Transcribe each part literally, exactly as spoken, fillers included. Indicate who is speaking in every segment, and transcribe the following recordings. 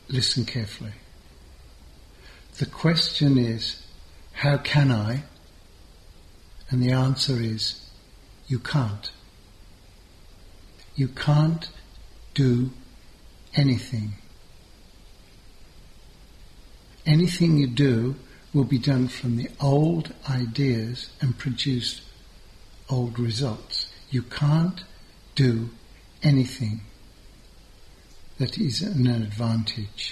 Speaker 1: listen carefully. The question is, how can I? And the answer is, you can't. You can't do anything. Anything you do will be done from the old ideas and produce old results. You can't do anything that is an advantage.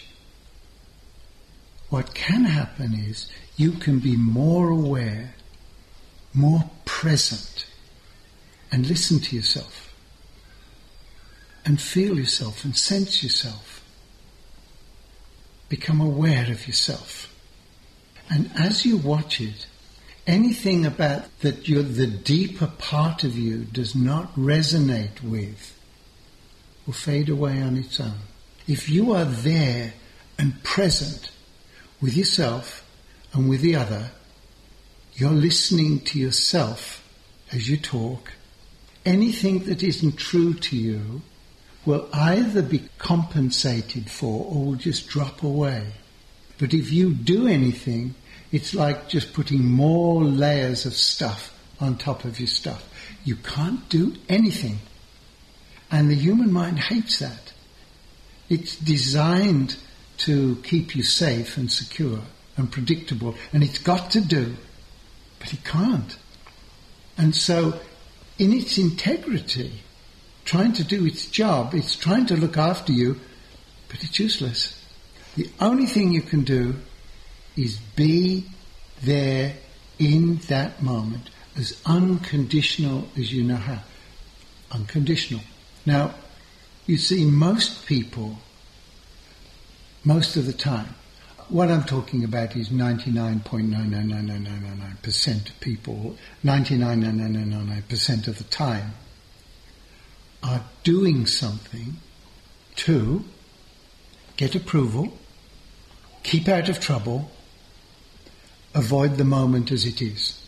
Speaker 1: What can happen is you can be more aware, more present, and listen to yourself, and feel yourself, and sense yourself. Become aware of yourself. And as you watch it, anything about that you're, the deeper part of you does not resonate with will fade away on its own. If you are there and present with yourself and with the other, you're listening to yourself as you talk. Anything that isn't true to you will either be compensated for or will just drop away. But if you do anything, it's like just putting more layers of stuff on top of your stuff. You can't do anything. And the human mind hates that. It's designed to keep you safe and secure and predictable, and it's got to do, but it can't. And so, in its integrity, trying to do its job, it's trying to look after you, but it's useless. The only thing you can do is be there in that moment, as unconditional as you know how. Unconditional. Now, you see, most people, most of the time, what I'm talking about is ninety-nine point nine nine nine nine nine nine nine percent of people, ninety-nine point nine nine nine nine percent of the time, are doing something to get approval, keep out of trouble, avoid the moment as it is.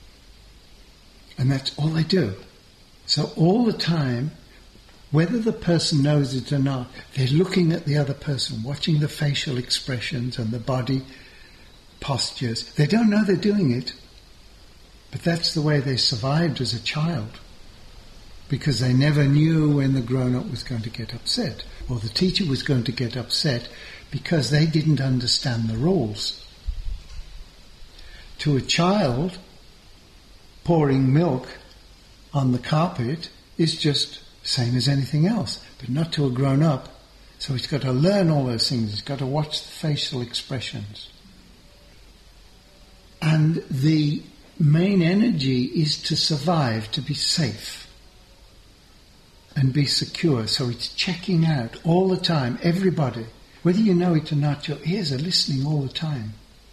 Speaker 1: And that's all they do. So all the time, whether the person knows it or not, they're looking at the other person, watching the facial expressions and the body postures. They don't know they're doing it, but that's the way they survived as a child, because they never knew when the grown-up was going to get upset, or the teacher was going to get upset, because they didn't understand the rules. To a child, pouring milk on the carpet is just same as anything else, but not to a grown-up. So he's got to learn all those things. He's got to watch the facial expressions. And the main energy is to survive, to be safe and be secure. So it's checking out all the time, everybody. Whether you know it or not, your ears are listening all the time.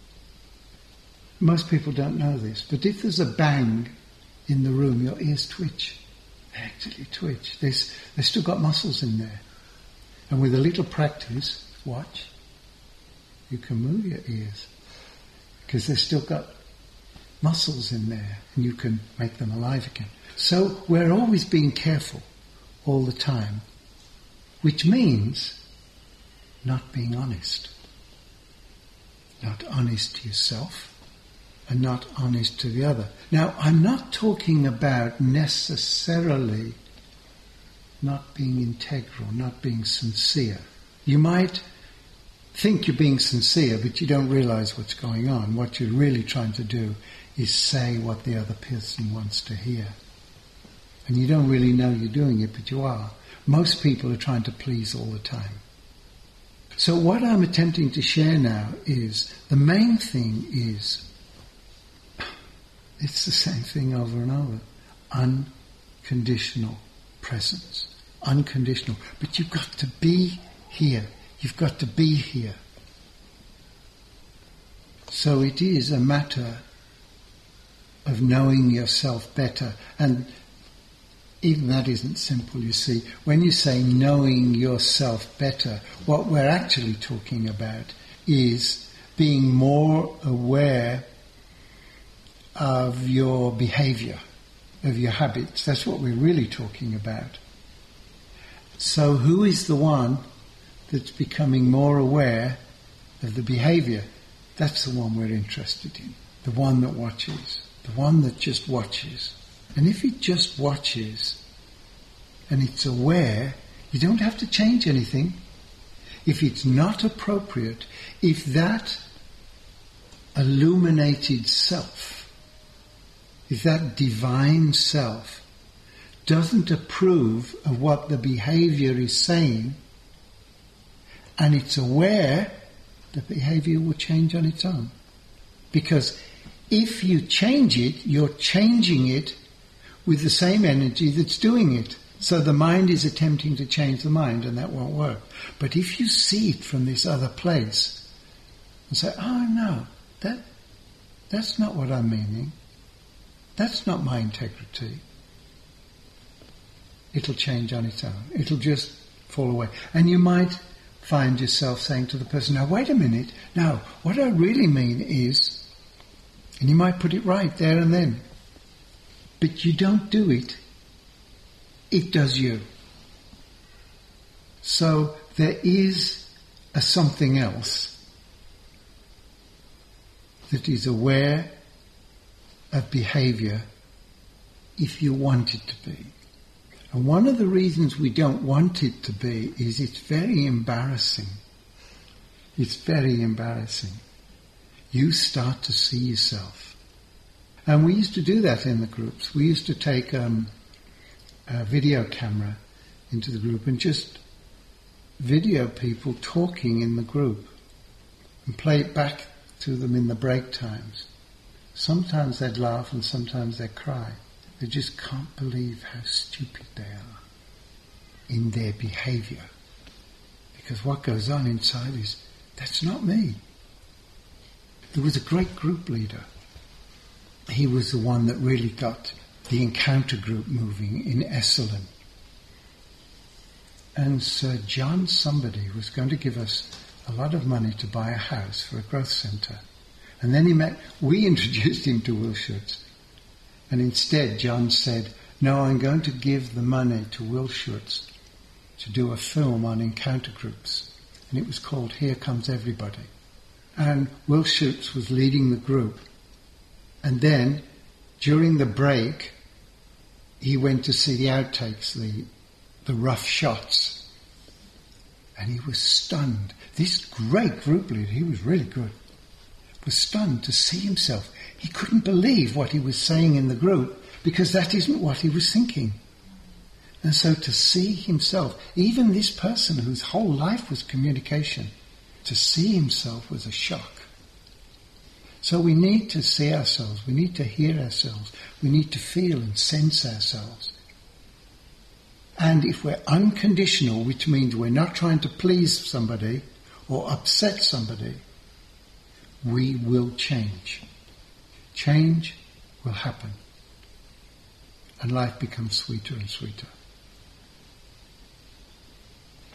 Speaker 1: Most people don't know this, but if there's a bang in the room, your ears twitch. They actually twitch. There's, they've still got muscles in there. And with a little practice, watch, you can move your ears, because they've still got muscles in there, and you can make them alive again. So we're always being careful all the time, which means not being honest. Not honest to yourself, and not honest to the other. Now, I'm not talking about necessarily not being integral, not being sincere. You might think you're being sincere, but you don't realize what's going on. What you're really trying to do is say what the other person wants to hear. And you don't really know you're doing it, but you are. Most people are trying to please all the time. So what I'm attempting to share now is, the main thing is, it's the same thing over and over. Unconditional presence. Unconditional. But you've got to be here. You've got to be here. So it is a matter of knowing yourself better. And even that isn't simple, you see. When you say knowing yourself better, what we're actually talking about is being more aware of your behavior, of your habits. That's what we're really talking about. So who is the one that's becoming more aware of the behavior. That's the one we're interested in. The one that watches. The one that just watches. And if it just watches and it's aware, you don't have to change anything. If it's not appropriate, if that illuminated self, if that divine self doesn't approve of what the behavior is saying, and it's aware, the behavior will change on its own. Because if you change it, you're changing it with the same energy that's doing it. So the mind is attempting to change the mind, and that won't work. But if you see it from this other place and say, oh no, that that's not what I'm meaning. That's not my integrity. It'll change on its own. It'll just fall away. And you might find yourself saying to the person, now wait a minute, now what I really mean is, and you might put it right there and then, but you don't do it, it does you. So there is a something else that is aware of behavior if you want it to be. And one of the reasons we don't want it to be is it's very embarrassing. It's very embarrassing. You start to see yourself. And we used to do that in the groups. We used to take um, a video camera into the group and just video people talking in the group and play it back to them in the break times. Sometimes they'd laugh and sometimes they'd cry. They just can't believe how stupid they are in their behavior. Because what goes on inside is, that's not me. There was a great group leader. He was the one that really got the encounter group moving in Esselen. And Sir John somebody was going to give us a lot of money to buy a house for a growth centre. And then he met, we introduced him to Wilshurtz. And instead John said, no, I'm going to give the money to Wilshurtz to do a film on encounter groups. And it was called Here Comes Everybody. And Wilshurtz was leading the group. And then, during the break, he went to see the outtakes, the, the rough shots. And he was stunned. This great group leader, he was really good, was stunned to see himself. He couldn't believe what he was saying in the group because that isn't what he was thinking. And so to see himself, even this person whose whole life was communication, to see himself was a shock. So we need to see ourselves, we need to hear ourselves, we need to feel and sense ourselves. And if we're unconditional, which means we're not trying to please somebody or upset somebody, we will change. Change will happen. And life becomes sweeter and sweeter.